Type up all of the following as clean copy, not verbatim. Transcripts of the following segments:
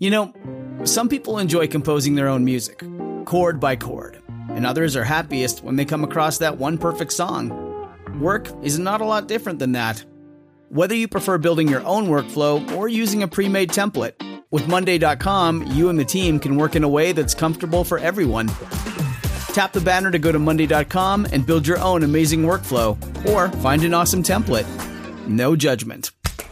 You know, some people enjoy composing their own music, chord by chord, and others are happiest when they come across that one perfect song. Work is not a lot different than that. Whether you prefer building your own workflow or using a pre-made template, with Monday.com, you and the team can work in a way that's comfortable for everyone. Tap the banner to go to Monday.com and build your own amazing workflow, or find an awesome template. No judgment.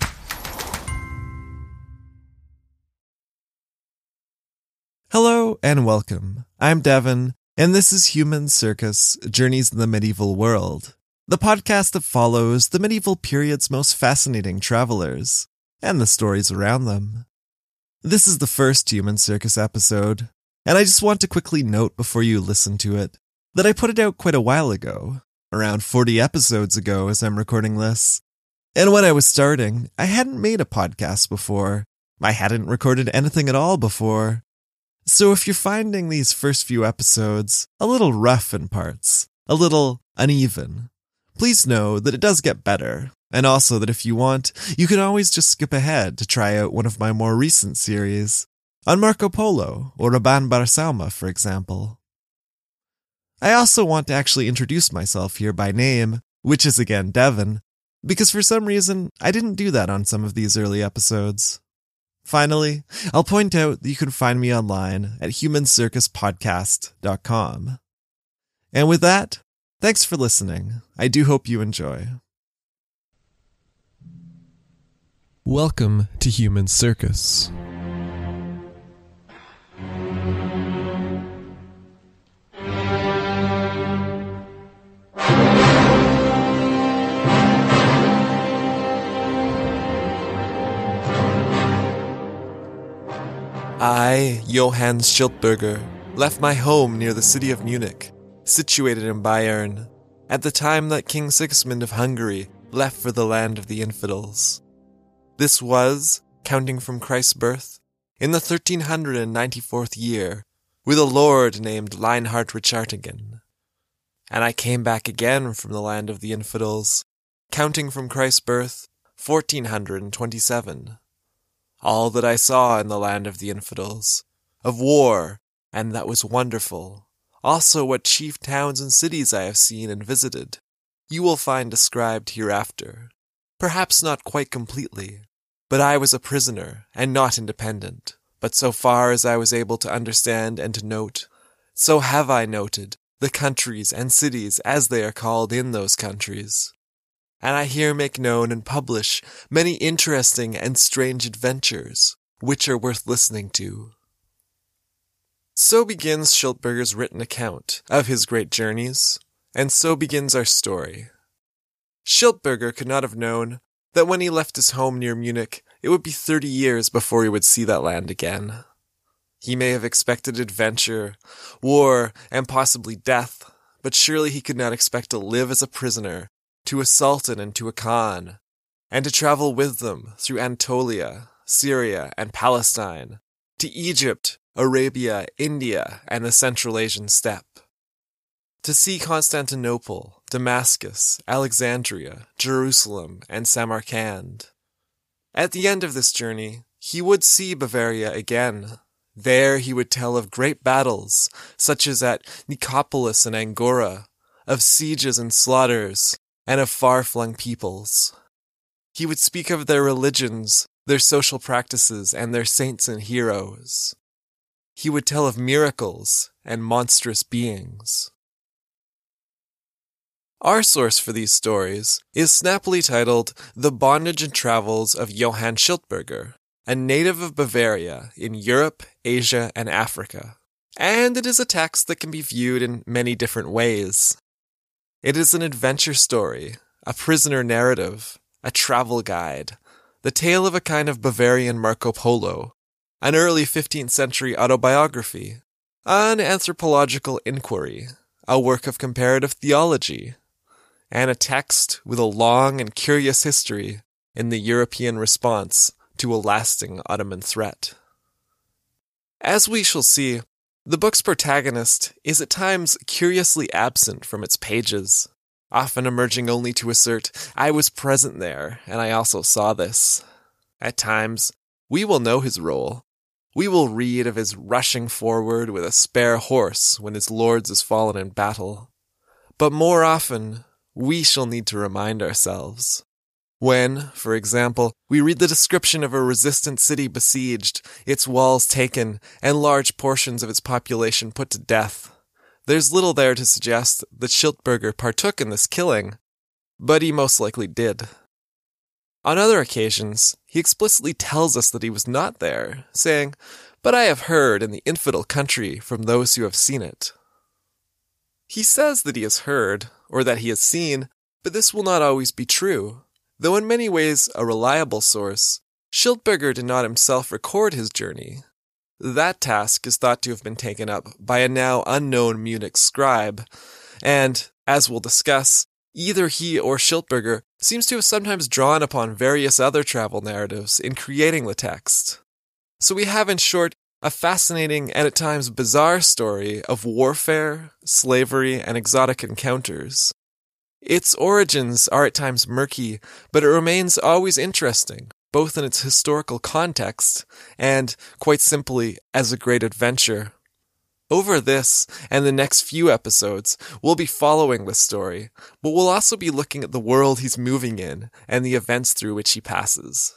Hello and welcome. I'm Devin, and this is Human Circus: Journeys in the Medieval World, the podcast that follows the medieval period's most fascinating travelers and the stories around them. This is the first Human Circus episode, and I just want to quickly note before you listen to it that I put it out quite a while ago, around 40 episodes ago as I'm recording this. And when I was starting, I hadn't made a podcast before. I hadn't recorded anything at all before. So if you're finding these first few episodes a little rough in parts, a little uneven, please know that it does get better, and also that if you want, you can always just skip ahead to try out one of my more recent series, on Marco Polo or Raban Barsauma, for example. I also want to actually introduce myself here by name, which is again Devin, because for some reason I didn't do that on some of these early episodes. Finally, I'll point out that you can find me online at humancircuspodcast.com. And with that, thanks for listening. I do hope you enjoy. Welcome to Human Circus. I, Johann Schildberger, left my home near the city of Munich, situated in Bayern, at the time that King Sigismund of Hungary left for the land of the infidels. This was, counting from Christ's birth, in the 1394th year, with a lord named Leinhard Richartigen. And I came back again from the land of the infidels, counting from Christ's birth, 1427. All that I saw in the land of the infidels, of war, and that was wonderful, also what chief towns and cities I have seen and visited, you will find described hereafter. Perhaps not quite completely, but I was a prisoner and not independent. But so far as I was able to understand and to note, so have I noted the countries and cities as they are called in those countries. And I here make known and publish many interesting and strange adventures, which are worth listening to. So begins Schildberger's written account of his great journeys, and so begins our story. Schildberger could not have known that when he left his home near Munich, it would be 30 years before he would see that land again. He may have expected adventure, war, and possibly death, but surely he could not expect to live as a prisoner to a sultan and to a khan, and to travel with them through Anatolia, Syria, and Palestine, to Egypt, Arabia, India, and the Central Asian steppe. To see Constantinople, Damascus, Alexandria, Jerusalem, and Samarkand. At the end of this journey, he would see Bavaria again. There he would tell of great battles, such as at Nicopolis and Angora, of sieges and slaughters, and of far-flung peoples. He would speak of their religions, their social practices, and their saints and heroes. He would tell of miracles and monstrous beings. Our source for these stories is snappily titled The Bondage and Travels of Johann Schildberger, a native of Bavaria in Europe, Asia, and Africa. And it is a text that can be viewed in many different ways. It is an adventure story, a prisoner narrative, a travel guide, the tale of a kind of Bavarian Marco Polo, an early 15th century autobiography, an anthropological inquiry, a work of comparative theology, and a text with a long and curious history in the European response to a lasting Ottoman threat. As we shall see, the book's protagonist is at times curiously absent from its pages, often emerging only to assert, "I was present there, and I also saw this." At times, we will know his role, We will read of his rushing forward with a spare horse when his lords is fallen in battle. But more often, we shall need to remind ourselves. When, for example, we read the description of a resistant city besieged, its walls taken, and large portions of its population put to death, there's little there to suggest that Schiltberger partook in this killing, but he most likely did. On other occasions, he explicitly tells us that he was not there, saying, "But I have heard in the infidel country from those who have seen it." He says that he has heard, or that he has seen, but this will not always be true. Though in many ways a reliable source, Schiltberger did not himself record his journey. That task is thought to have been taken up by a now unknown Munich scribe, and, as we'll discuss, either he or Schiltberger seems to have sometimes drawn upon various other travel narratives in creating the text. So we have, in short, a fascinating and at times bizarre story of warfare, slavery, and exotic encounters. Its origins are at times murky, but it remains always interesting, both in its historical context and, quite simply, as a great adventure. Over this and the next few episodes, we'll be following this story, but we'll also be looking at the world he's moving in and the events through which he passes.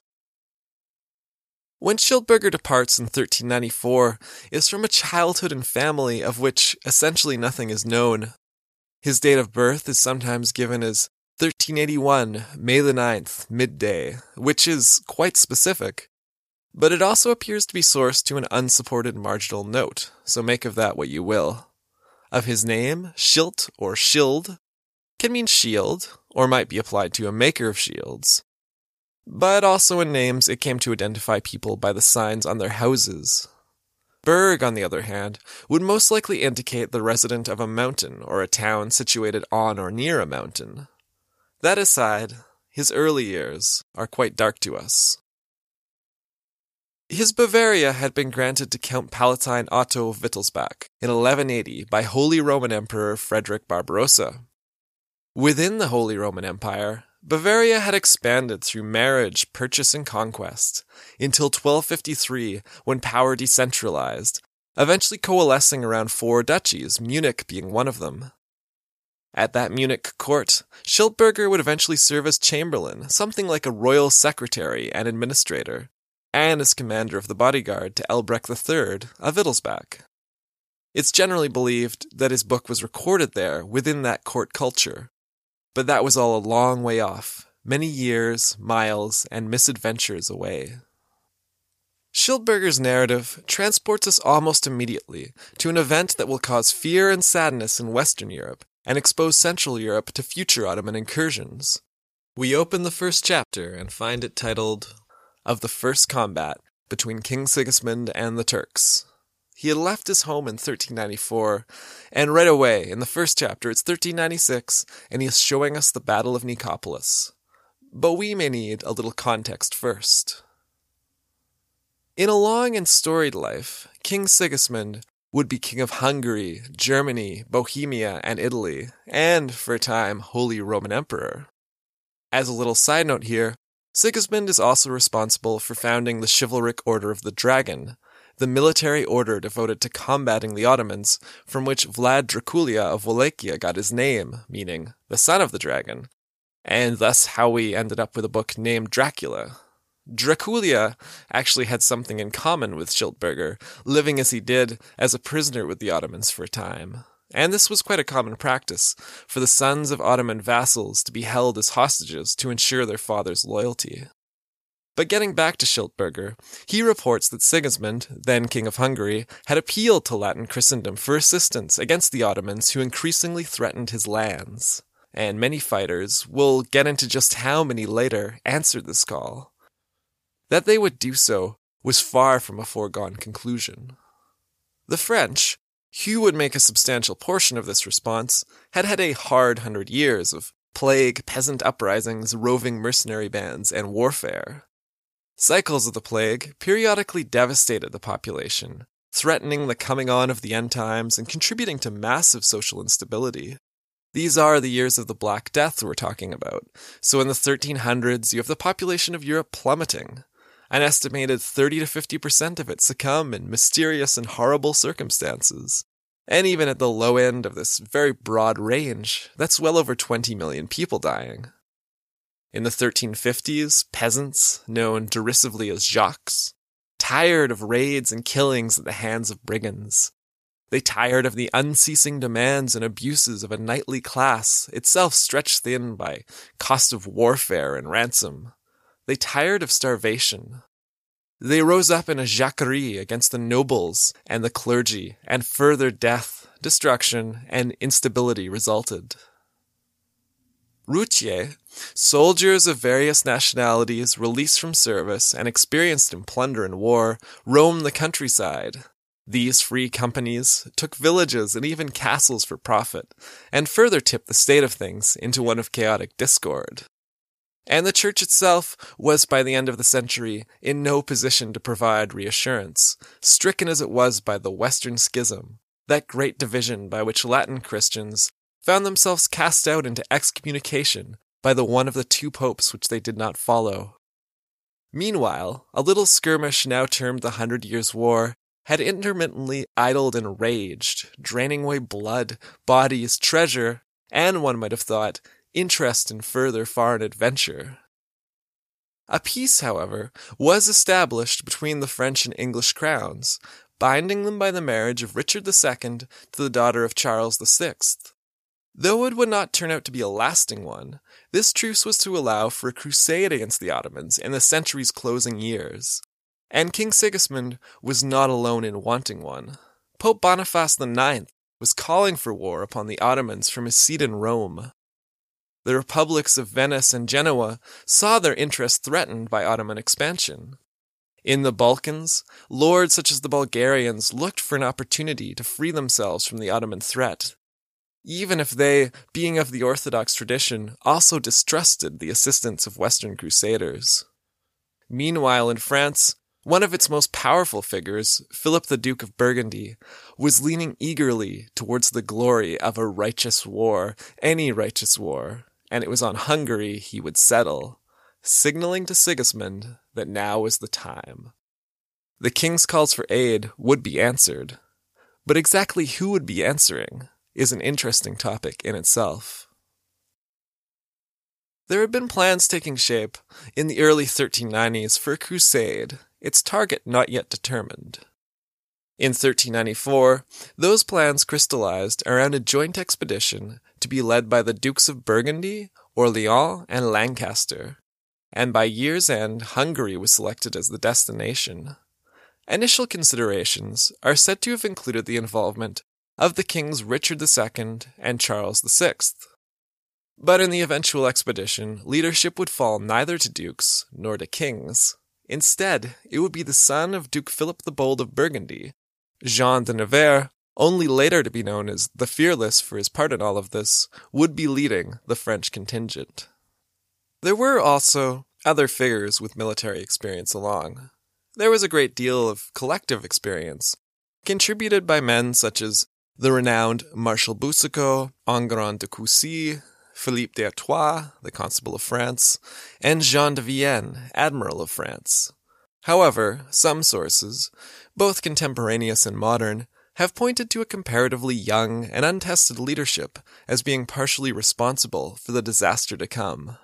When Schiltberger departs in 1394, is from a childhood and family of which essentially nothing is known. His date of birth is sometimes given as 1381, May the 9th, midday, which is quite specific. But it also appears to be sourced to an unsupported marginal note, so make of that what you will. Of his name, Schilt or Schild can mean shield, or might be applied to a maker of shields. But also in names it came to identify people by the signs on their houses. Berg, on the other hand, would most likely indicate the resident of a mountain or a town situated on or near a mountain. That aside, his early years are quite dark to us. His Bavaria had been granted to Count Palatine Otto of Wittelsbach in 1180 by Holy Roman Emperor Frederick Barbarossa. Within the Holy Roman Empire, Bavaria had expanded through marriage, purchase, and conquest, until 1253 when power decentralized, eventually coalescing around 4 duchies, Munich being one of them. At that Munich court, Schiltberger would eventually serve as chamberlain, something like a royal secretary and administrator, and as commander of the bodyguard to Elbrecht III of Wittelsbach. It's generally believed that his book was recorded there within that court culture, but that was all a long way off, many years, miles, and misadventures away. Schiltberger's narrative transports us almost immediately to an event that will cause fear and sadness in Western Europe and expose Central Europe to future Ottoman incursions. We open the first chapter and find it titled, "Of the First Combat Between King Sigismund and the Turks." He had left his home in 1394, and right away, in the first chapter, it's 1396, and he is showing us the Battle of Nicopolis. But we may need a little context first. In a long and storied life, King Sigismund would be king of Hungary, Germany, Bohemia, and Italy, and, for a time, Holy Roman Emperor. As a little side note here, Sigismund is also responsible for founding the Chivalric Order of the Dragon, the military order devoted to combating the Ottomans, from which Vlad Dracula of Wallachia got his name, meaning the son of the dragon, and thus how we ended up with a book named Dracula. Dracula actually had something in common with Schiltberger, living as he did as a prisoner with the Ottomans for a time. And this was quite a common practice for the sons of Ottoman vassals to be held as hostages to ensure their father's loyalty. But getting back to Schiltberger, he reports that Sigismund, then King of Hungary, had appealed to Latin Christendom for assistance against the Ottomans who increasingly threatened his lands. And many fighters, we'll get into just how many later, answered this call. That they would do so was far from a foregone conclusion. The French, who would make a substantial portion of this response, had had a hard 100 years of plague, peasant uprisings, roving mercenary bands, and warfare. Cycles of the plague periodically devastated the population, threatening the coming on of the end times and contributing to massive social instability. These are the years of the Black Death we're talking about, so in the 1300s you have the population of Europe plummeting. An estimated 30 to 50% of it succumb in mysterious and horrible circumstances. And even at the low end of this very broad range, that's well over 20 million people dying. In the 1350s, peasants, known derisively as Jacques, tired of raids and killings at the hands of brigands. They tired of the unceasing demands and abuses of a knightly class, itself stretched thin by cost of warfare and ransom. They tired of starvation. They rose up in a jacquerie against the nobles and the clergy, and further death, destruction, and instability resulted. Routiers, soldiers of various nationalities released from service and experienced in plunder and war, roamed the countryside. These free companies took villages and even castles for profit, and further tipped the state of things into one of chaotic discord. And the church itself was, by the end of the century, in no position to provide reassurance, stricken as it was by the Western Schism, that great division by which Latin Christians found themselves cast out into excommunication by the one of the two popes which they did not follow. Meanwhile, a little skirmish now termed the 100 Years' War had intermittently idled and raged, draining away blood, bodies, treasure, and, one might have thought, interest in further foreign adventure. A peace, however, was established between the French and English crowns, binding them by the marriage of Richard II to the daughter of Charles VI. Though it would not turn out to be a lasting one, this truce was to allow for a crusade against the Ottomans in the century's closing years. And King Sigismund was not alone in wanting one. Pope Boniface IX was calling for war upon the Ottomans from his seat in Rome. The republics of Venice and Genoa saw their interests threatened by Ottoman expansion. In the Balkans, lords such as the Bulgarians looked for an opportunity to free themselves from the Ottoman threat, even if they, being of the Orthodox tradition, also distrusted the assistance of Western crusaders. Meanwhile, in France, one of its most powerful figures, Philip the Duke of Burgundy, was leaning eagerly towards the glory of a righteous war, any righteous war, and it was on Hungary he would settle, signaling to Sigismund that now was the time. The king's calls for aid would be answered, but exactly who would be answering is an interesting topic in itself. There had been plans taking shape in the early 1390s for a crusade, its target not yet determined. In 1394, those plans crystallized around a joint expedition to be led by the Dukes of Burgundy, Orleans, and Lancaster, and by year's end, Hungary was selected as the destination. Initial considerations are said to have included the involvement of the kings Richard II and Charles VI. But in the eventual expedition, leadership would fall neither to dukes nor to kings. Instead, it would be the son of Duke Philip the Bold of Burgundy, Jean de Nevers, only later to be known as the Fearless for his part in all of this, would be leading the French contingent. There were also other figures with military experience along. There was a great deal of collective experience, contributed by men such as the renowned Marshal Boucicaut, Enguerrand de Coucy, Philippe d'Artois, the Constable of France, and Jean de Vienne, Admiral of France. However, some sources, both contemporaneous and modern, have pointed to a comparatively young and untested leadership as being partially responsible for the disaster to come.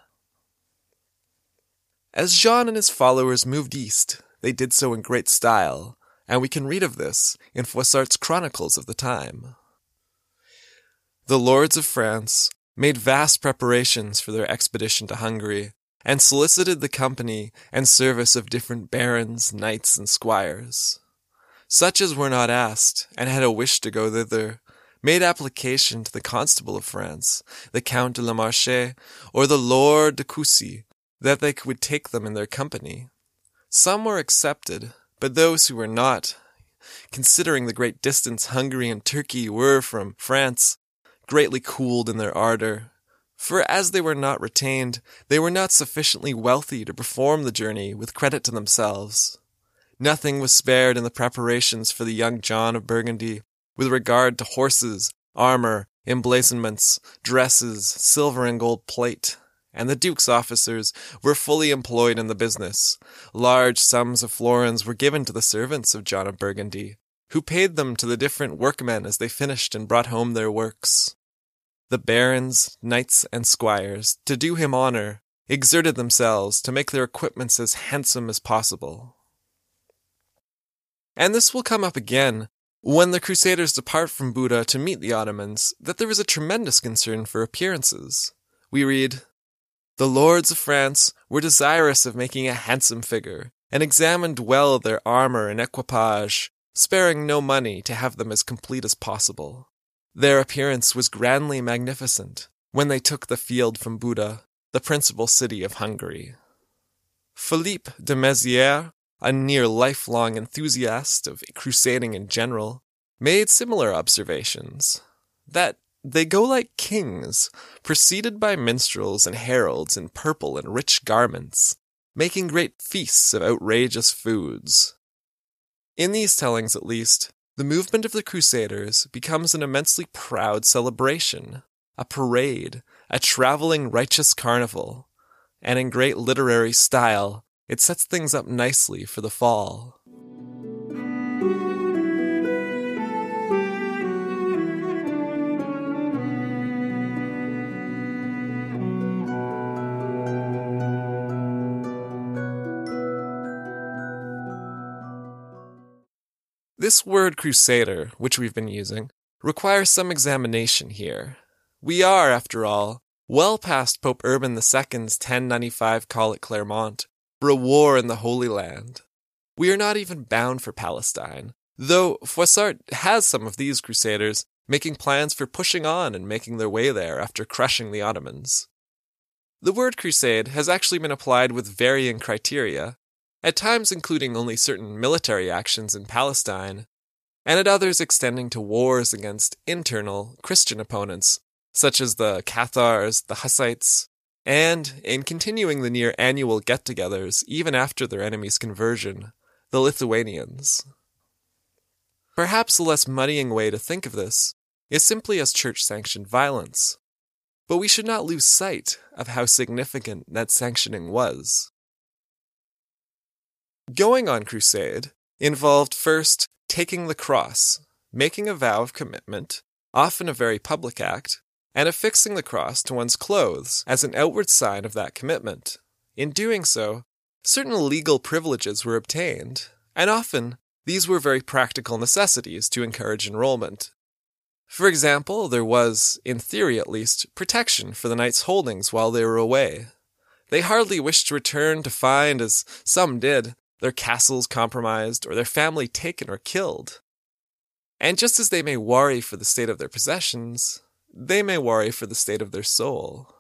As Jean and his followers moved east, they did so in great style, and we can read of this in Froissart's chronicles of the time. The lords of France made vast preparations for their expedition to Hungary, and solicited the company and service of different barons, knights, and squires. Such as were not asked, and had a wish to go thither, made application to the Constable of France, the Count de la Marche, or the Lord de Coucy, that they would take them in their company. Some were accepted, but those who were not, considering the great distance Hungary and Turkey were from France, greatly cooled in their ardor. For as they were not retained, they were not sufficiently wealthy to perform the journey with credit to themselves. Nothing was spared in the preparations for the young John of Burgundy with regard to horses, armor, emblazonments, dresses, silver and gold plate, and the Duke's officers were fully employed in the business. Large sums of florins were given to the servants of John of Burgundy, who paid them to the different workmen as they finished and brought home their works. The barons, knights, and squires, to do him honor, exerted themselves to make their equipments as handsome as possible. And this will come up again when the Crusaders depart from Buda to meet the Ottomans, that there is a tremendous concern for appearances. We read, "The lords of France were desirous of making a handsome figure, and examined well their armor and equipage, sparing no money to have them as complete as possible. Their appearance was grandly magnificent when they took the field from Buda, the principal city of Hungary." Philippe de Mézières, a near lifelong enthusiast of crusading in general, made similar observations, that they go like kings, preceded by minstrels and heralds in purple and rich garments, making great feasts of outrageous foods. In these tellings, at least, the movement of the Crusaders becomes an immensely proud celebration, a parade, a traveling righteous carnival, and in great literary style, it sets things up nicely for the fall. This word crusader, which we've been using, requires some examination here. We are, after all, well past Pope Urban II's 1095 call at Clermont for a war in the Holy Land. We are not even bound for Palestine, though Froissart has some of these crusaders making plans for pushing on and making their way there after crushing the Ottomans. The word crusade has actually been applied with varying criteria, at times including only certain military actions in Palestine, and at others extending to wars against internal Christian opponents, such as the Cathars, the Hussites, and, in continuing the near-annual get-togethers even after their enemy's conversion, the Lithuanians. Perhaps a less muddying way to think of this is simply as church-sanctioned violence, but we should not lose sight of how significant that sanctioning was. Going on crusade involved first taking the cross, making a vow of commitment, often a very public act, and affixing the cross to one's clothes as an outward sign of that commitment. In doing so, certain legal privileges were obtained, and often these were very practical necessities to encourage enrollment. For example, there was, in theory at least, protection for the knights' holdings while they were away. They hardly wished to return to find, as some did, their castles compromised or their family taken or killed. And just as they may worry for the state of their possessions, they may worry for the state of their soul.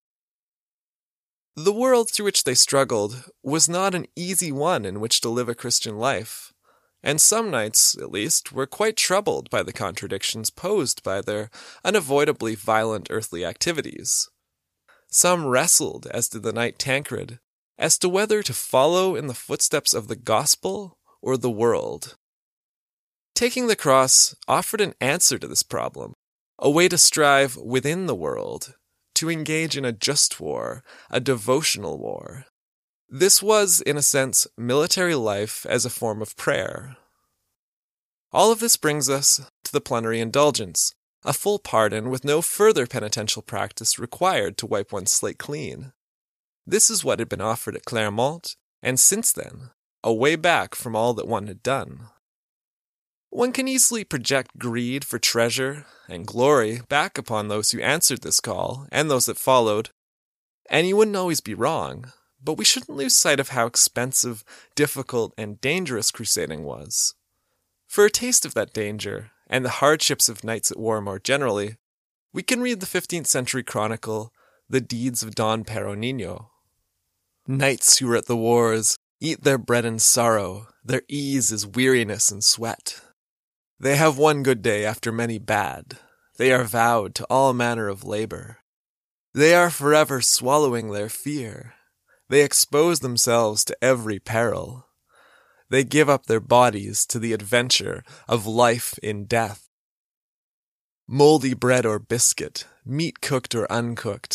The world through which they struggled was not an easy one in which to live a Christian life, and some knights, at least, were quite troubled by the contradictions posed by their unavoidably violent earthly activities. Some wrestled, as did the knight Tancred, as to whether to follow in the footsteps of the gospel or the world. Taking the cross offered an answer to this problem, a way to strive within the world, to engage in a just war, a devotional war. This was, in a sense, military life as a form of prayer. All of this brings us to the plenary indulgence, a full pardon with no further penitential practice required to wipe one's slate clean. This is what had been offered at Clermont, and since then, a way back from all that one had done. One can easily project greed for treasure and glory back upon those who answered this call and those that followed, and you wouldn't always be wrong, but we shouldn't lose sight of how expensive, difficult, and dangerous crusading was. For a taste of that danger, and the hardships of knights at war more generally, we can read the 15th century chronicle, The Deeds of Don Peronino. Knights who are at the wars eat their bread in sorrow, their ease is weariness and sweat. They have one good day after many bad. They are vowed to all manner of labor. They are forever swallowing their fear. They expose themselves to every peril. They give up their bodies to the adventure of life in death. Moldy bread or biscuit, meat cooked or uncooked,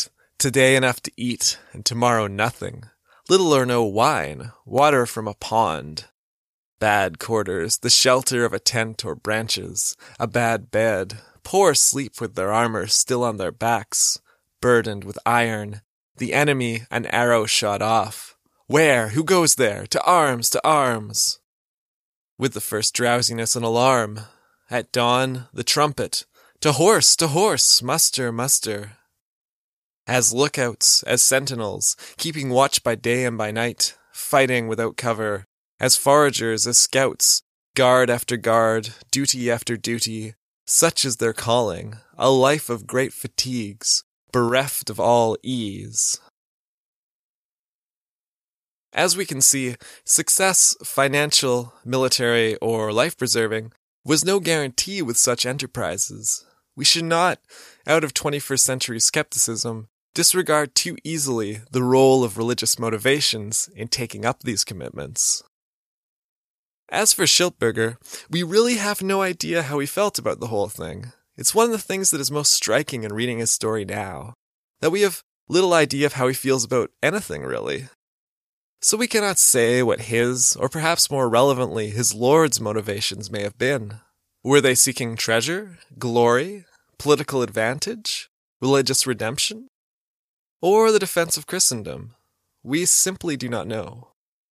Today enough to eat, and tomorrow nothing. Little or no wine, water from a pond. Bad quarters, the shelter of a tent or branches, a bad bed, poor sleep with their armor still on their backs, burdened with iron, the enemy an arrow shot off. Where? Who goes there? To arms, to arms! With the first drowsiness an alarm. At dawn, the trumpet. To horse, muster, muster. As lookouts, as sentinels, keeping watch by day and by night, fighting without cover, as foragers, as scouts, guard after guard, duty after duty, such is their calling, a life of great fatigues, bereft of all ease. As we can see, success, financial, military, or life-preserving, was no guarantee with such enterprises. We should not, out of 21st century skepticism, disregard too easily the role of religious motivations in taking up these commitments. As for Schildberger, we really have no idea how he felt about the whole thing. It's one of the things that is most striking in reading his story now, that we have little idea of how he feels about anything, really. So we cannot say what his, or perhaps more relevantly, his Lord's motivations may have been. Were they seeking treasure, glory, political advantage, religious redemption, or the defense of Christendom? We simply do not know.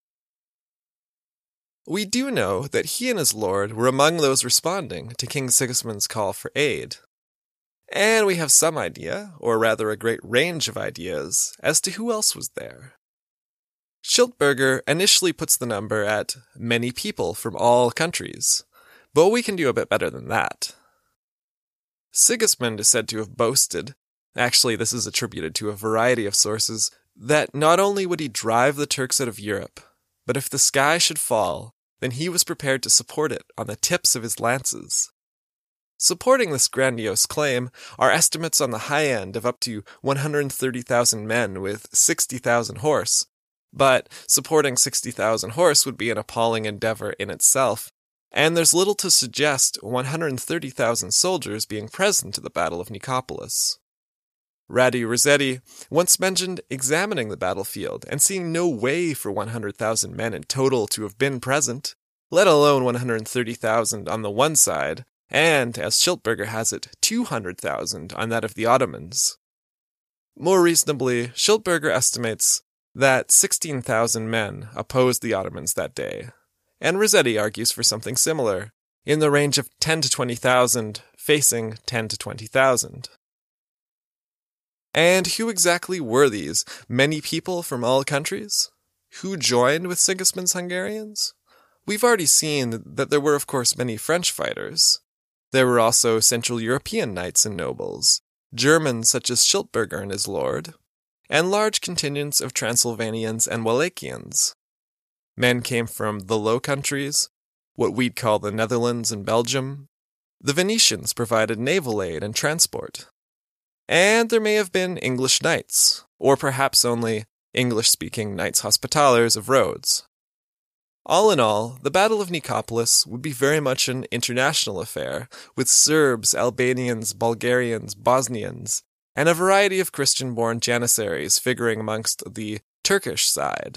We do know that he and his lord were among those responding to King Sigismund's call for aid. And we have some idea, or rather a great range of ideas, as to who else was there. Schildberger initially puts the number at many people from all countries, but we can do a bit better than that. Sigismund is said to have boasted, actually this is attributed to a variety of sources, that not only would he drive the Turks out of Europe, but if the sky should fall, then he was prepared to support it on the tips of his lances. Supporting this grandiose claim are estimates on the high end of up to 130,000 men with 60,000 horse, but supporting 60,000 horse would be an appalling endeavor in itself, and there's little to suggest 130,000 soldiers being present at the Battle of Nicopolis. Radi Rossetti once mentioned examining the battlefield and seeing no way for 100,000 men in total to have been present, let alone 130,000 on the one side, and, as Schildberger has it, 200,000 on that of the Ottomans. More reasonably, Schildberger estimates that 16,000 men opposed the Ottomans that day, and Rossetti argues for something similar, in the range of 10 to 20,000 facing 10 to 20,000. And who exactly were these many people from all countries? Who joined with Sigismund's Hungarians? We've already seen that there were, of course, many French fighters. There were also Central European knights and nobles, Germans such as Schildberger and his lord, and large contingents of Transylvanians and Wallachians. Men came from the Low Countries, what we'd call the Netherlands and Belgium. The Venetians provided naval aid and transport. And there may have been English knights, or perhaps only English-speaking Knights Hospitallers of Rhodes. All in all, the Battle of Nicopolis would be very much an international affair, with Serbs, Albanians, Bulgarians, Bosnians, and a variety of Christian-born Janissaries figuring amongst the Turkish side.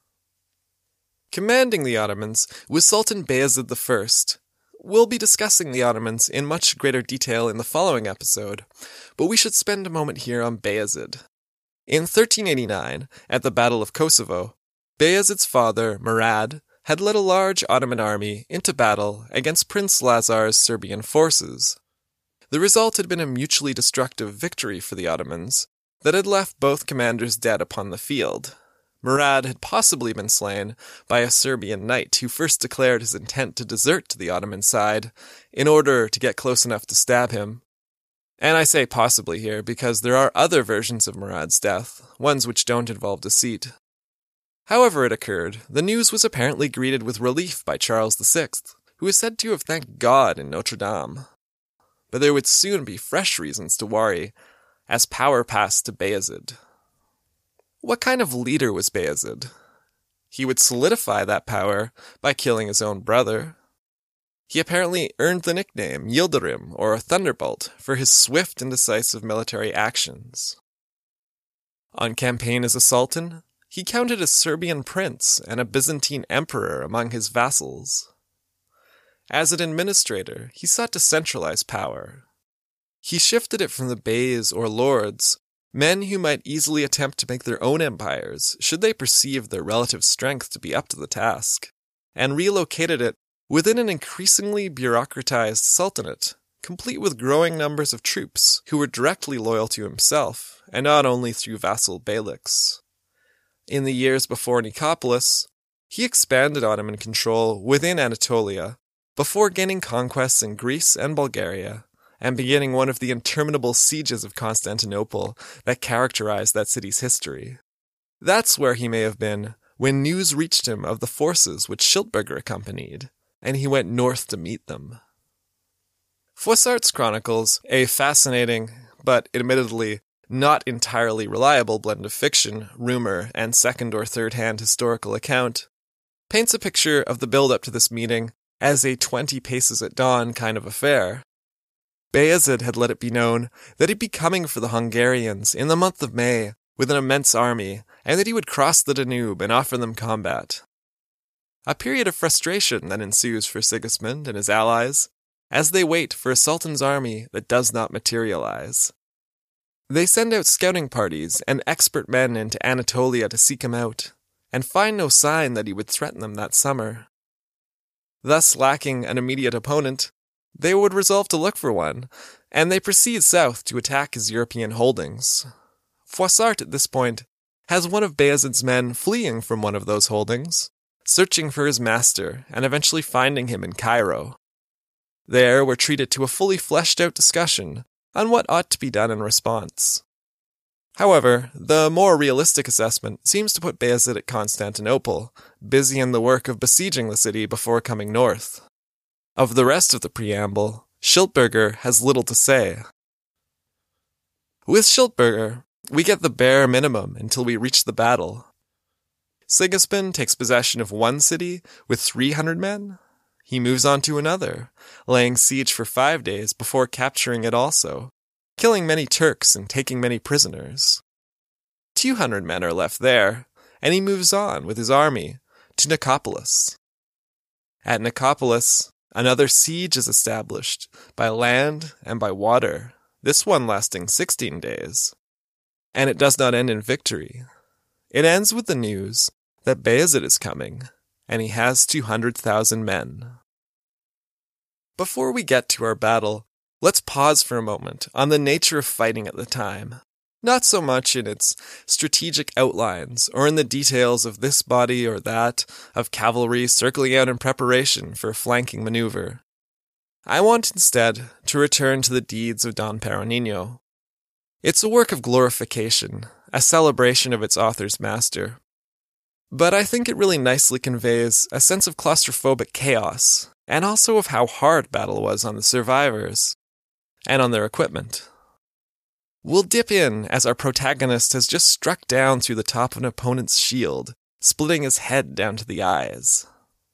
Commanding the Ottomans was Sultan Bayezid I. We'll be discussing the Ottomans in much greater detail in the following episode, but we should spend a moment here on Bayezid. In 1389, at the Battle of Kosovo, Bayezid's father, Murad, had led a large Ottoman army into battle against Prince Lazar's Serbian forces. The result had been a mutually destructive victory for the Ottomans that had left both commanders dead upon the field. Murad had possibly been slain by a Serbian knight who first declared his intent to desert to the Ottoman side in order to get close enough to stab him. And I say possibly here because there are other versions of Murad's death, ones which don't involve deceit. However it occurred, the news was apparently greeted with relief by Charles VI, who is said to have thanked God in Notre Dame. But there would soon be fresh reasons to worry, as power passed to Bayezid. What kind of leader was Bayezid? He would solidify that power by killing his own brother. He apparently earned the nickname Yildirim, or Thunderbolt, for his swift and decisive military actions. On campaign as a sultan, he counted a Serbian prince and a Byzantine emperor among his vassals. As an administrator, he sought to centralize power. He shifted it from the beys or lords, men who might easily attempt to make their own empires should they perceive their relative strength to be up to the task, and relocated it within an increasingly bureaucratized sultanate, complete with growing numbers of troops who were directly loyal to himself, and not only through vassal beyliks. In the years before Nicopolis, he expanded Ottoman control within Anatolia before gaining conquests in Greece and Bulgaria, and beginning one of the interminable sieges of Constantinople that characterized that city's history. That's where he may have been when news reached him of the forces which Schildberger accompanied, and he went north to meet them. Froissart's chronicles, a fascinating, but admittedly not entirely reliable blend of fiction, rumor, and second or third-hand historical account, paints a picture of the build-up to this meeting as a 20 paces at dawn kind of affair. Bayezid had let it be known that he'd be coming for the Hungarians in the month of May with an immense army, and that he would cross the Danube and offer them combat. A period of frustration then ensues for Sigismund and his allies, as they wait for a sultan's army that does not materialize. They send out scouting parties and expert men into Anatolia to seek him out, and find no sign that he would threaten them that summer. Thus lacking an immediate opponent, they would resolve to look for one, and they proceed south to attack his European holdings. Froissart at this point has one of Bayezid's men fleeing from one of those holdings, searching for his master, and eventually finding him in Cairo. There we're treated to a fully fleshed-out discussion on what ought to be done in response. However, the more realistic assessment seems to put Bayezid at Constantinople, busy in the work of besieging the city before coming north. Of the rest of the preamble, Schildberger has little to say. With Schildberger, we get the bare minimum until we reach the battle. Sigismund takes possession of one city with 300 men. He moves on to another, laying siege for 5 days before capturing it also, killing many Turks and taking many prisoners. 200 men are left there, and he moves on with his army to Nicopolis. At Nicopolis, another siege is established by land and by water, this one lasting 16 days. And it does not end in victory. It ends with the news that Bayezid is coming, and he has 200,000 men. Before we get to our battle, let's pause for a moment on the nature of fighting at the time. Not so much in its strategic outlines or in the details of this body or that of cavalry circling out in preparation for a flanking maneuver. I want instead to return to the deeds of Don Peronino. It's a work of glorification, a celebration of its author's master. But I think it really nicely conveys a sense of claustrophobic chaos, and also of how hard battle was on the survivors, and on their equipment. We'll dip in as our protagonist has just struck down through the top of an opponent's shield, splitting his head down to the eyes.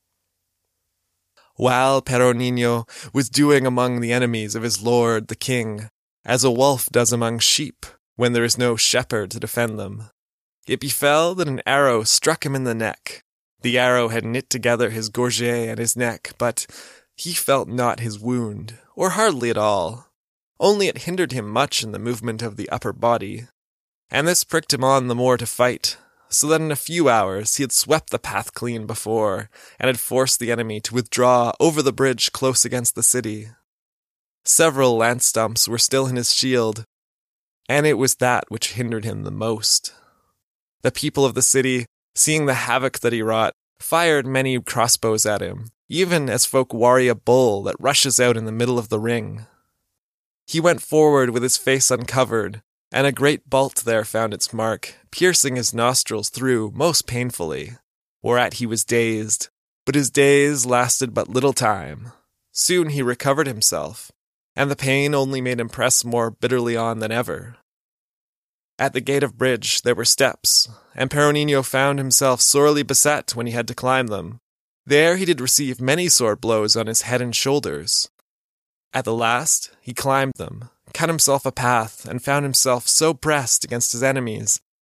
While Peronino was doing among the enemies of his lord the king, as a wolf does among sheep when there is no shepherd to defend them, it befell that an arrow struck him in the neck. The arrow had knit together his gorget and his neck, but he felt not his wound, or hardly at all. Only it hindered him much in the movement of the upper body, and this pricked him on the more to fight, so that in a few hours he had swept the path clean before, and had forced the enemy to withdraw over the bridge close against the city. Several lance stumps were still in his shield, and it was that which hindered him the most. The people of the city, seeing the havoc that he wrought, fired many crossbows at him, even as folk worry a bull that rushes out in the middle of the ring. He went forward with his face uncovered, and a great bolt there found its mark, piercing his nostrils through most painfully, whereat he was dazed, but his daze lasted but little time. Soon he recovered himself, and the pain only made him press more bitterly on than ever. At the gate of bridge there were steps, and Peronino found himself sorely beset when he had to climb them. There he did receive many sword blows on his head and shoulders. At the last he climbed them, cut himself a path, and found himself so pressed against his enemies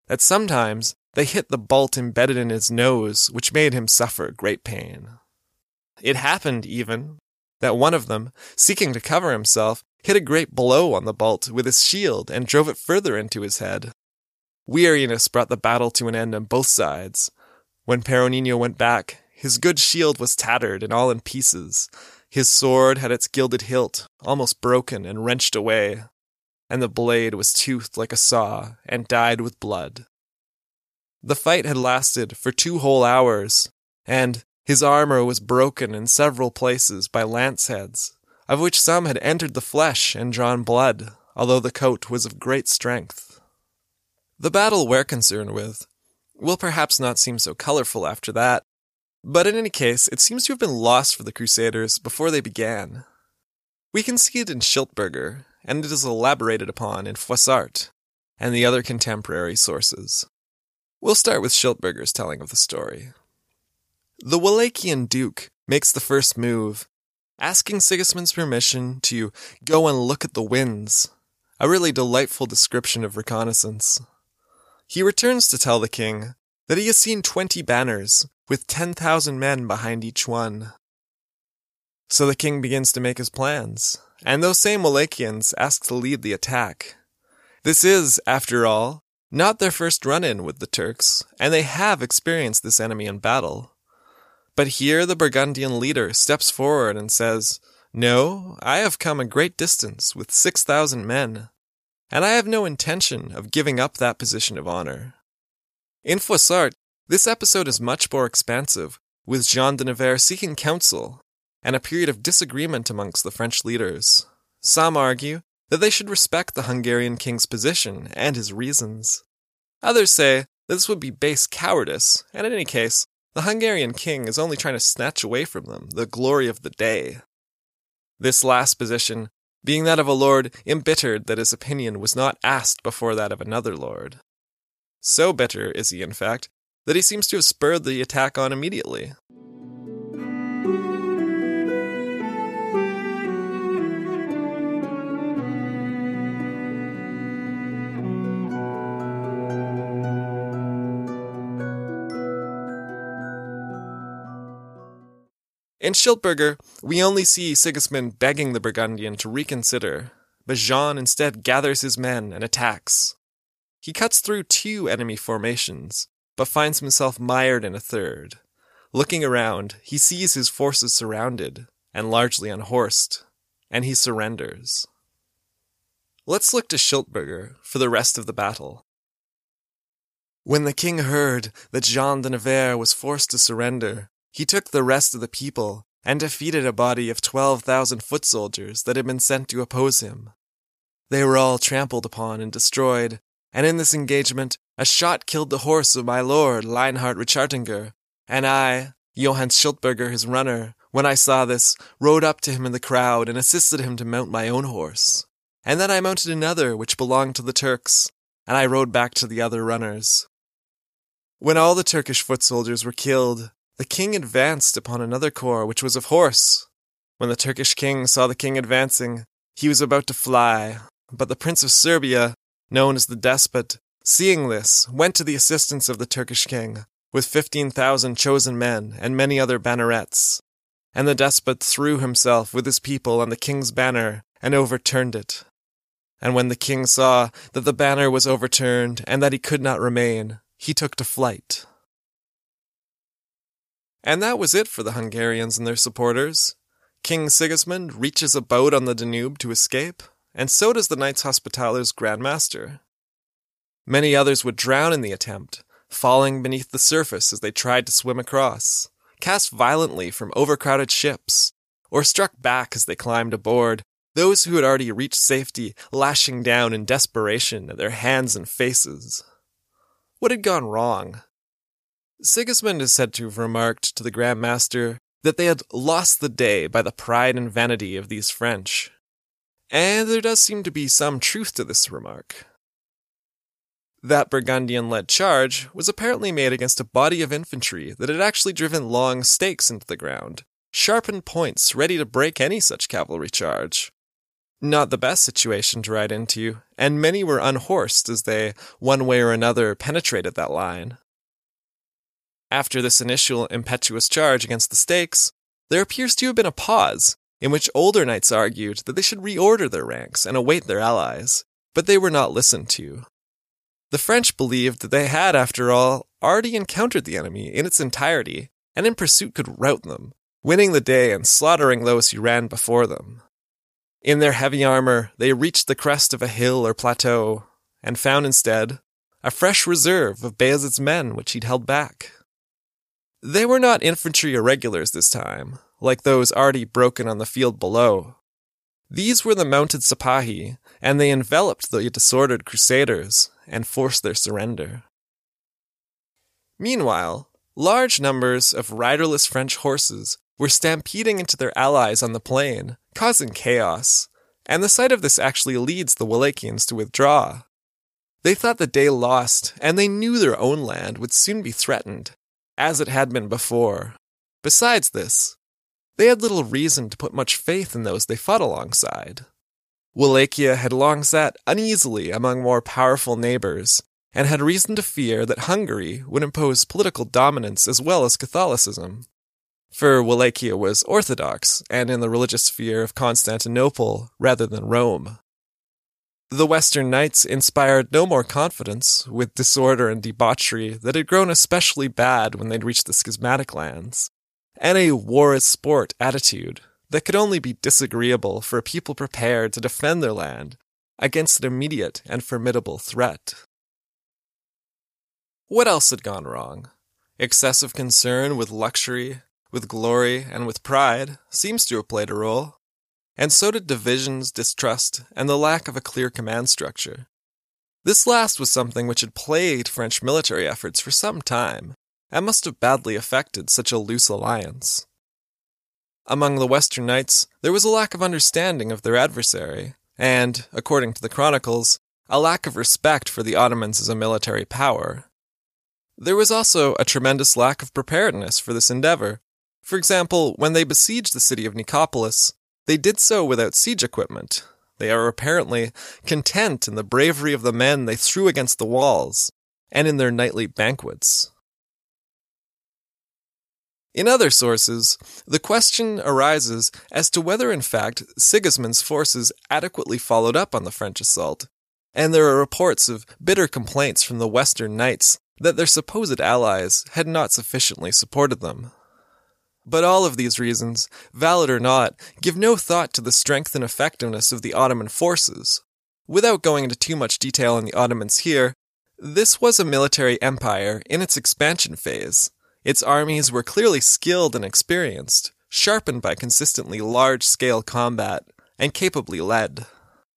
that sometimes they hit the bolt embedded in his nose, which made him suffer great pain. It happened, even, that one of them, seeking to cover himself, hit a great blow on the bolt with his shield and drove it further into his head. Weariness brought the battle to an end on both sides. When Peronino went back, his good shield was tattered and all in pieces. His sword had its gilded hilt almost broken and wrenched away, and the blade was toothed like a saw and dyed with blood. The fight had lasted for 2 whole hours, and his armor was broken in several places by lance heads, of which some had entered the flesh and drawn blood, although the coat was of great strength. The battle we're concerned with will perhaps not seem so colorful after that, but in any case, it seems to have been lost for the Crusaders before they began. We can see it in Schiltberger, and it is elaborated upon in Froissart and the other contemporary sources. We'll start with Schiltberger's telling of the story. The Wallachian Duke makes the first move, asking Sigismund's permission to go and look at the winds, a really delightful description of reconnaissance. He returns to tell the king that he has seen 20 banners with 10,000 men behind each one. So the king begins to make his plans, and those same Wallachians ask to lead the attack. This is, after all, not their first run-in with the Turks, and they have experienced this enemy in battle. But here the Burgundian leader steps forward and says, "No, I have come a great distance with 6,000 men, and I have no intention of giving up that position of honor." In Froissart, this episode is much more expansive, with Jean de Nevers seeking counsel, and a period of disagreement amongst the French leaders. Some argue that they should respect the Hungarian king's position and his reasons. Others say that this would be base cowardice, and in any case, the Hungarian king is only trying to snatch away from them the glory of the day. This last position being that of a lord embittered that his opinion was not asked before that of another lord. So bitter is he, in fact, that he seems to have spurred the attack on immediately. In Schiltberger, we only see Sigismund begging the Burgundian to reconsider, but Jean instead gathers his men and attacks. He cuts through 2 enemy formations, but finds himself mired in a third. Looking around, he sees his forces surrounded, and largely unhorsed, and he surrenders. Let's look to Schiltberger for the rest of the battle. When the king heard that Jean de Nevers was forced to surrender, he took the rest of the people and defeated a body of 12,000 foot soldiers that had been sent to oppose him. They were all trampled upon and destroyed, and in this engagement a shot killed the horse of my lord Leinhard Richartinger, and I, Johann Schiltberger his runner, when I saw this, rode up to him in the crowd and assisted him to mount my own horse. And then I mounted another which belonged to the Turks, and I rode back to the other runners. When all the Turkish foot soldiers were killed, the king advanced upon another corps which was of horse. When the Turkish king saw the king advancing, he was about to fly, but the Prince of Serbia, known as the Despot, seeing this, went to the assistance of the Turkish king, with 15,000 chosen men and many other bannerets. And the Despot threw himself with his people on the king's banner and overturned it. And when the king saw that the banner was overturned and that he could not remain, he took to flight. And that was it for the Hungarians and their supporters. King Sigismund reaches a boat on the Danube to escape, and so does the Knights Hospitallers Grand Master. Many others would drown in the attempt, falling beneath the surface as they tried to swim across, cast violently from overcrowded ships, or struck back as they climbed aboard, those who had already reached safety lashing down in desperation at their hands and faces. What had gone wrong? Sigismund is said to have remarked to the Grand Master that they had lost the day by the pride and vanity of these French. And there does seem to be some truth to this remark. That Burgundian-led charge was apparently made against a body of infantry that had actually driven long stakes into the ground, sharpened points ready to break any such cavalry charge. Not the best situation to ride into, and many were unhorsed as they, one way or another, penetrated that line. After this initial impetuous charge against the stakes, there appears to have been a pause, in which older knights argued that they should reorder their ranks and await their allies, but they were not listened to. The French believed that they had, after all, already encountered the enemy in its entirety, and in pursuit could rout them, winning the day and slaughtering those who ran before them. In their heavy armor, they reached the crest of a hill or plateau, and found instead a fresh reserve of Bayezid's men which he'd held back. They were not infantry irregulars this time, like those already broken on the field below. These were the mounted Sipahi, and they enveloped the disordered crusaders and forced their surrender. Meanwhile, large numbers of riderless French horses were stampeding into their allies on the plain, causing chaos, and the sight of this actually leads the Wallachians to withdraw. They thought the day lost, and they knew their own land would soon be threatened, as it had been before. Besides this, they had little reason to put much faith in those they fought alongside. Wallachia had long sat uneasily among more powerful neighbors, and had reason to fear that Hungary would impose political dominance as well as Catholicism. For Wallachia was Orthodox, and in the religious sphere of Constantinople rather than Rome. The Western Knights inspired no more confidence, with disorder and debauchery that had grown especially bad when they'd reached the schismatic lands, and a war is sport attitude that could only be disagreeable for a people prepared to defend their land against an immediate and formidable threat. What else had gone wrong? Excessive concern with luxury, with glory, and with pride seems to have played a role, and so did divisions, distrust, and the lack of a clear command structure. This last was something which had plagued French military efforts for some time, and must have badly affected such a loose alliance. Among the Western Knights, there was a lack of understanding of their adversary, and, according to the chronicles, a lack of respect for the Ottomans as a military power. There was also a tremendous lack of preparedness for this endeavor. For example, when they besieged the city of Nicopolis, they did so without siege equipment. They are apparently content in the bravery of the men they threw against the walls, and in their nightly banquets. In other sources, the question arises as to whether in fact Sigismund's forces adequately followed up on the French assault, and there are reports of bitter complaints from the Western Knights that their supposed allies had not sufficiently supported them. But all of these reasons, valid or not, give no thought to the strength and effectiveness of the Ottoman forces. Without going into too much detail on the Ottomans here, this was a military empire in its expansion phase. Its armies were clearly skilled and experienced, sharpened by consistently large-scale combat, and capably led.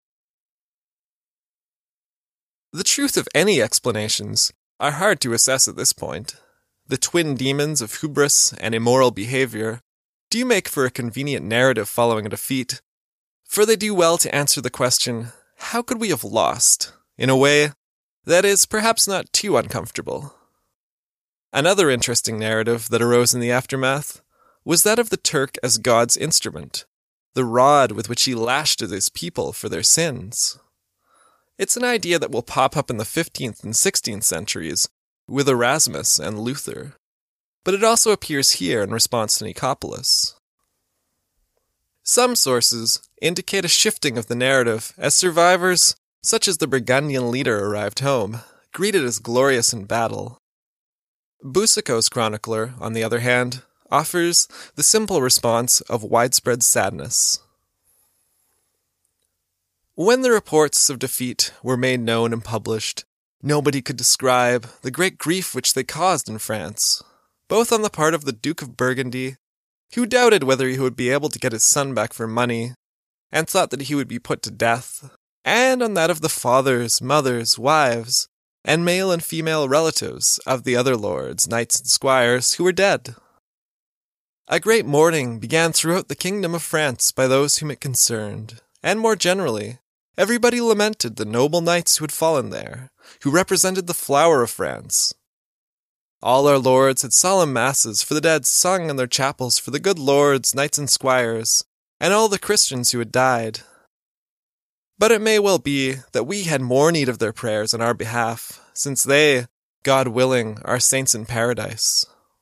The truth of any explanations are hard to assess at this point. The twin demons of hubris and immoral behavior do make for a convenient narrative following a defeat, for they do well to answer the question, how could we have lost, in a way that is perhaps not too uncomfortable. Another interesting narrative that arose in the aftermath was that of the Turk as God's instrument, the rod with which he lashed at his people for their sins. It's an idea that will pop up in the 15th and 16th centuries, with Erasmus and Luther, but it also appears here in response to Nicopolis. Some sources indicate a shifting of the narrative as survivors, such as the Burgundian leader arrived home, greeted as glorious in battle. Boucicault's chronicler, on the other hand, offers the simple response of widespread sadness. When the reports of defeat were made known and published, nobody could describe the great grief which they caused in France, both on the part of the Duke of Burgundy, who doubted whether he would be able to get his son back for money, and thought that he would be put to death, and on that of the fathers, mothers, wives, and male and female relatives of the other lords, knights, and squires who were dead. A great mourning began throughout the kingdom of France by those whom it concerned, and more generally, everybody lamented the noble knights who had fallen there, who represented the flower of France. All our lords had solemn masses for the dead sung in their chapels for the good lords, knights, and squires, and all the Christians who had died. But it may well be that we had more need of their prayers on our behalf, since they, God willing, are saints in paradise.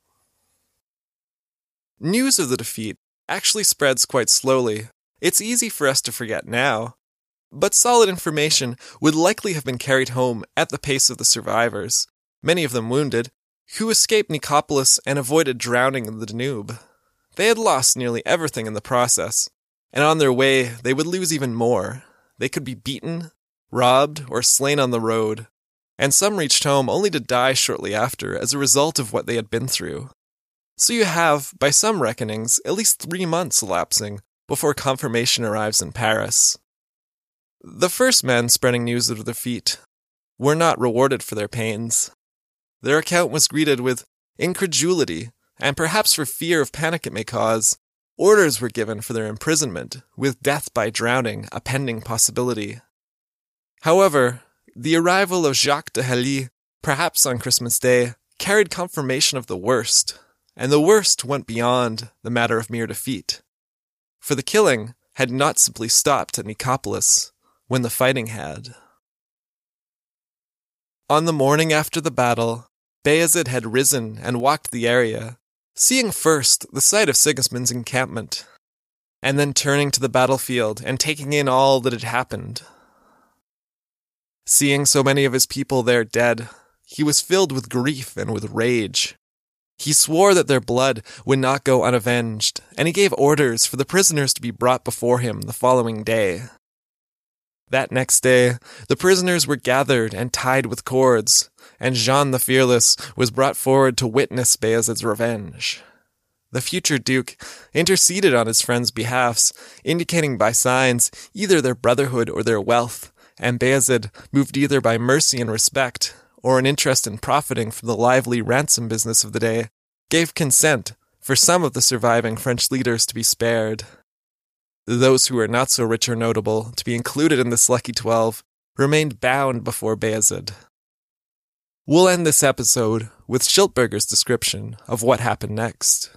News of the defeat actually spreads quite slowly. It's easy for us to forget now, but solid information would likely have been carried home at the pace of the survivors, many of them wounded, who escaped Nicopolis and avoided drowning in the Danube. They had lost nearly everything in the process, and on their way they would lose even more. They could be beaten, robbed, or slain on the road, and some reached home only to die shortly after as a result of what they had been through. So you have, by some reckonings, at least 3 months elapsing before confirmation arrives in Paris. The first men spreading news of the defeat were not rewarded for their pains. Their account was greeted with incredulity, and perhaps for fear of panic it may cause, orders were given for their imprisonment, with death by drowning a pending possibility. However, the arrival of Jacques de Helly, perhaps on Christmas Day, carried confirmation of the worst, and the worst went beyond the matter of mere defeat. For the killing had not simply stopped at Nicopolis, when the fighting had. On the morning after the battle, Bayezid had risen and walked the area, seeing first the site of Sigismund's encampment, and then turning to the battlefield and taking in all that had happened. Seeing so many of his people there dead, he was filled with grief and with rage. He swore that their blood would not go unavenged, and he gave orders for the prisoners to be brought before him the following day. That next day, the prisoners were gathered and tied with cords, and Jean the Fearless was brought forward to witness Bayezid's revenge. The future duke interceded on his friends' behalfs, indicating by signs either their brotherhood or their wealth, and Bayezid, moved either by mercy and respect, or an interest in profiting from the lively ransom business of the day, gave consent for some of the surviving French leaders to be spared. Those who were not so rich or notable to be included in this lucky 12 remained bound before Bayezid. We'll end this episode with Schiltberger's description of what happened next.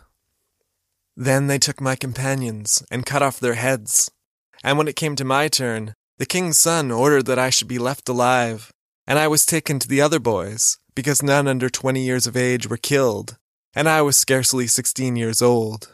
Then they took my companions and cut off their heads, and when it came to my turn, the king's son ordered that I should be left alive, and I was taken to the other boys, because none under 20 years of age were killed, and I was scarcely 16 years old.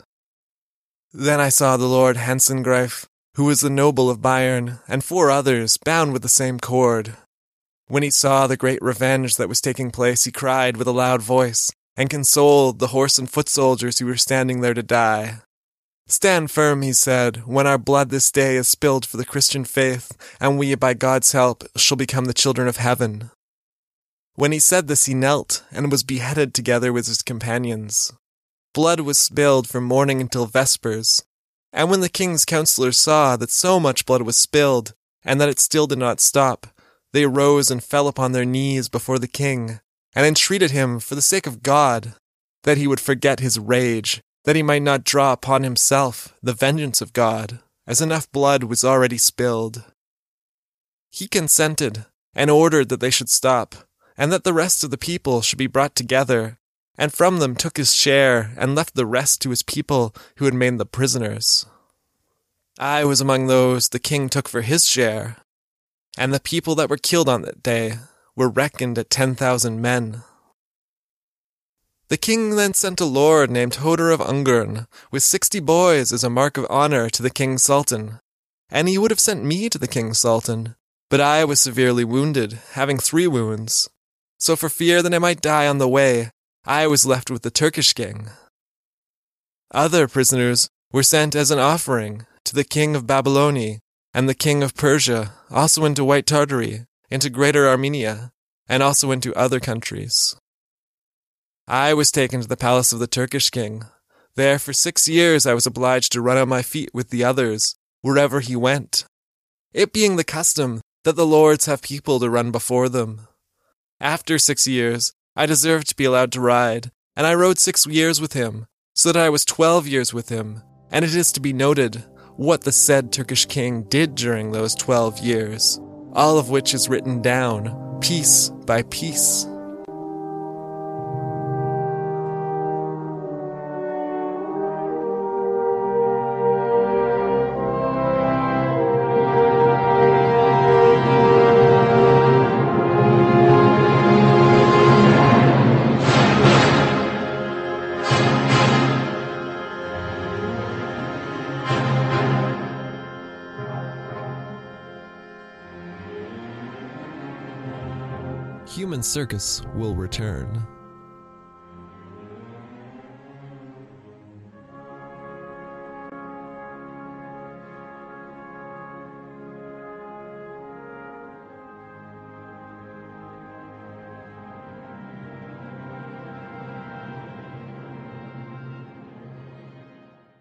Then I saw the Lord Hansengreif, who was the noble of Bayern, and 4 others bound with the same cord. When he saw the great revenge that was taking place, he cried with a loud voice, and consoled the horse and foot soldiers who were standing there to die. "Stand firm," he said, "when our blood this day is spilled for the Christian faith, and we, by God's help, shall become the children of heaven." When he said this, he knelt, and was beheaded together with his companions. Blood was spilled from morning until vespers, and when the king's councillors saw that so much blood was spilled, and that it still did not stop, they rose and fell upon their knees before the king, and entreated him, for the sake of God, that he would forget his rage, that he might not draw upon himself the vengeance of God, as enough blood was already spilled. He consented, and ordered that they should stop, and that the rest of the people should be brought together, and from them took his share, and left the rest to his people who had made them prisoners. I was among those the king took for his share, and the people that were killed on that day were reckoned at 10,000 men. The king then sent a lord named Hodor of Ungern, with 60 boys as a mark of honor to the king's sultan, and he would have sent me to the king's sultan, but I was severely wounded, having 3 wounds, so for fear that I might die on the way, I was left with the Turkish king. Other prisoners were sent as an offering to the king of Babylonia and the king of Persia, also into White Tartary, into Greater Armenia, and also into other countries. I was taken to the palace of the Turkish king. There for 6 years I was obliged to run on my feet with the others, wherever he went, it being the custom that the lords have people to run before them. After 6 years, I deserved to be allowed to ride, and I rode 6 years with him, so that I was 12 years with him, and it is to be noted what the said Turkish king did during those 12 years, all of which is written down, piece by piece. Human Circus will return.